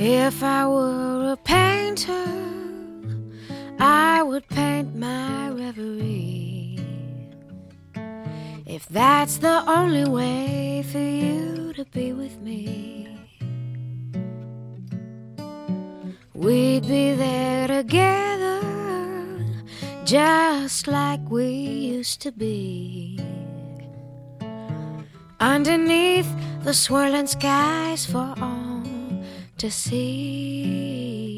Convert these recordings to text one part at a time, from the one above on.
If I were a painter, I would paint my reverie. If that's the only way for you to be with me, we'd be there together, just like we used to be, underneath the swirling skies for all to see.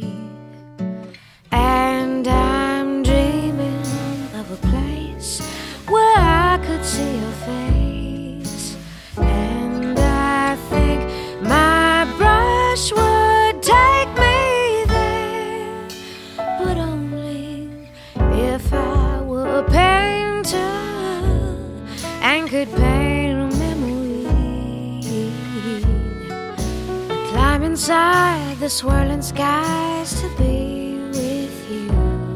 And I'm dreaming of a place where I could see your face, and I think my brush would take me there, but only if I were a painter and could paint a memory. I'd climb inside the swirling skies to be with you.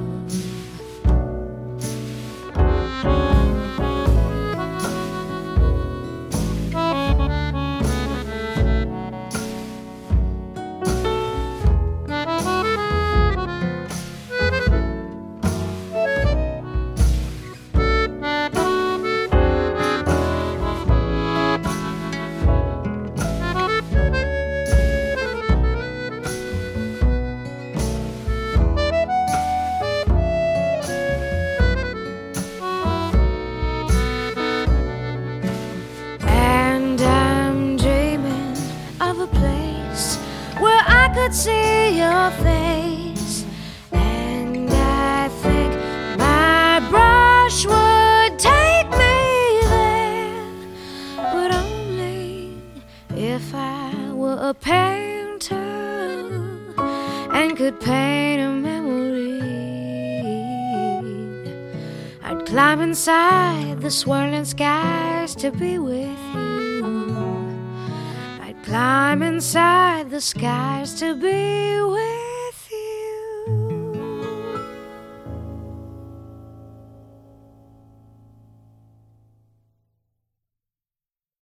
Where I could see your face, and I think my brush would take me there, but only if I were a painter and could paint a memory. I'd climb inside the swirling skies to be with you. Climb inside the skies to be with